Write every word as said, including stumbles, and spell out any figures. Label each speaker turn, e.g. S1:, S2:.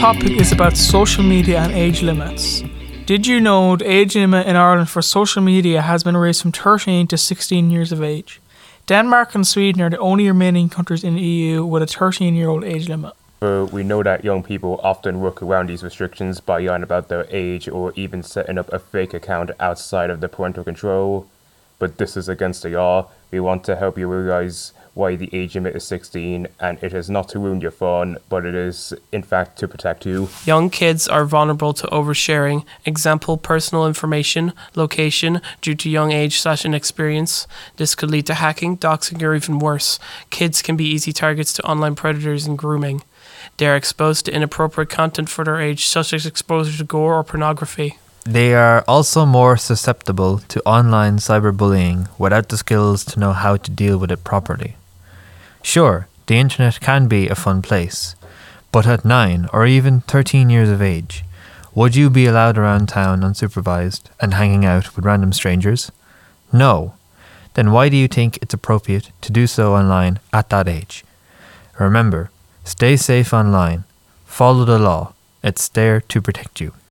S1: topic is about social media and age limits. Did you know the age limit in Ireland for social media has been raised from thirteen to sixteen years of age? Denmark and Sweden are the only remaining countries in the E U with a thirteen-year-old age limit.
S2: Uh, we know that young people often work around these restrictions by lying about their age or even setting up a fake account outside of the parental control. But this is against the law. We want to help you realize why the age limit is sixteen, and it is not to ruin your fun, but it is in fact to protect you.
S3: Young kids are vulnerable to oversharing. Example, personal information, location, due to young age slash inexperience. This could lead to hacking, doxing, or even worse. Kids can be easy targets to online predators and grooming. They are exposed to inappropriate content for their age, such as exposure to gore or pornography.
S4: They are also more susceptible to online cyberbullying without the skills to know how to deal with it properly. Sure, the internet can be a fun place, but at nine or even thirteen years of age, would you be allowed around town unsupervised and hanging out with random strangers? No. Then why do you think it's appropriate to do so online at that age? Remember, stay safe online, follow the law, it's there to protect you.